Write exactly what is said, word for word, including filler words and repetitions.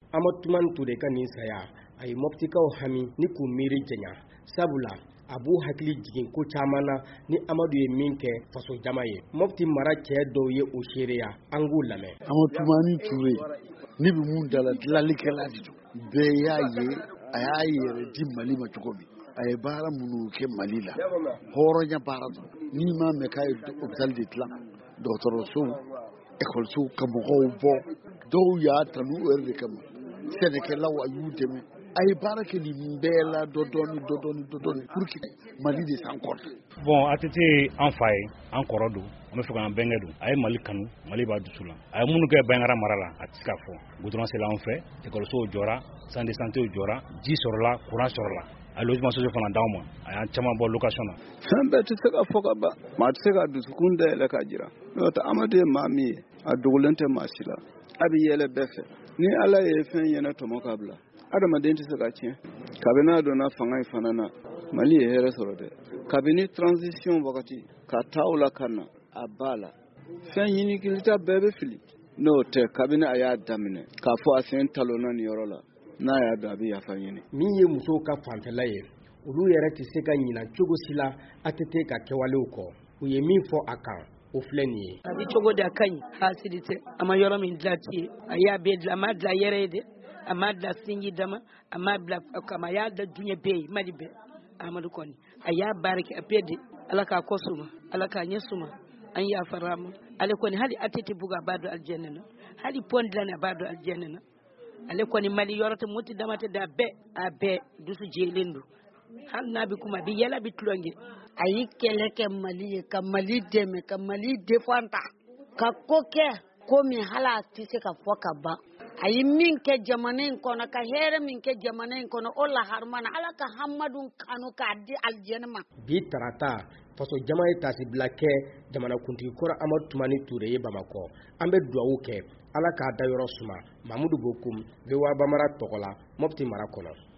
Amatuman Ture ka nin saya a ye Moptikaw hami ni k'u miiri janya sabula a b'u hakili jigin ko caman na ni Amadu ye min kɛ faso jama ye. Mopti mara cɛ dɔw ye o seereya an k'u lamɛn. Amatumani Ture ni bi mun dala dilanlikɛla de don bɛɛ y'a ye a y'a yɛrɛ di Mali ma cogo min a ye baara minnu kɛ Mali la hɔrɔnya baara don n'i m'a mɛn k'a ye hôpital de dilan dɔgɔtɔrɔsow ekɔlisow ka mɔgɔw bɔ dɔw y'a tanu o yɛrɛ de kama sɛnɛkɛlaw a y'u dɛmɛ a ye baara kɛ nin bɛɛ la dɔɔni dɔɔni dɔɔni pour que Mali de s'en sorte. Bon A T T an fa ye an kɔrɔ don an bɛ fɛ k'an bɛnkɛ don a ye Mali kanu Mali b'a dusu la a ye minnu kɛ Bɛnkara mara la a tɛ se ka fɔ goudron sera an fɛ ekɔlisow jɔra centre de santé jɔra ji sɔrɔla courant sɔrɔla a logement social fana d'anw ma a y'an caman bɔ location na. Fɛn bɛɛ tɛ se ka fɔ ka ban maa tɛ se ka dusukun dayɛlɛ ka jira n'o tɛ Amadu ye maa min ye a dogolen tɛ maa si la a bɛ yɛlɛ bɛɛ fɛ ni Ala ye fɛn ɲɛna tɔmɔ ka bila adamaden tɛ se ka tiɲɛ kabini a donna fanga in fana na Mali ye hɛrɛ sɔrɔ dɛ kabini transition wagati ka taa o la ka na a b'a la fɛn ɲinikilita bɛɛ bɛ fili n'o tɛ kabini a y'a daminɛ k'a fɔ a sen talonna nin yɔrɔ la n'a y'a dɔn a bɛ yafa ɲini. Min ye musow ka fanfɛla ye olu yɛrɛ tɛ se ka ɲina cogo si la A T T ka kɛwalew kɔ u ye min fɔ a kan o filɛ nin ye. A bɛ cogo di a ka ɲi hasidi tɛ a ma yɔrɔ min dilan ti ye a y'a bɛɛ dilan a ma dilan yɛrɛ ye dɛ a ma dilan sinji dama a ma bila kama a y'a da duɲɛ bɛɛ ye Mali bɛɛ Amadu kɔni a y'a baara kɛ a bɛɛ de Ala k'a kɔ suma Ala k'a ɲɛ suma an yafara ma ale kɔni hali A T T bugu a b'a dɔn alijɛnɛ na hali pont dilan a b'a dɔn alijɛnɛ na ale kɔni Mali yɔrɔ tɛ moti dama tɛ da bɛɛ a bɛɛ dusu jɛlen don hali n'a bɛ kuma a bɛ yɛlɛ a bɛ tulonkɛ a y'i kɛlɛ kɛ Mali ye ka Mali dɛmɛ ka Mali défendre ka ko kɛ ko min hali a tɛ se ka fɔ ka ban a ye min kɛ jamana in kɔnɔ ka hɛrɛ min kɛ jamana in kɔnɔ o laharama na Ala ka Hamadu kanu k'a di alijɛnɛ ma. Bi tarata faso jama ye tasibila kɛ jamanakuntigi kɔrɔ Amatumani Ture ye Bamakɔ an bɛ dugawu kɛ Ala k'a da yɔrɔ suma Mamudu Bokum V O A Bamara tɔgɔ la Mopti mara kɔnɔ.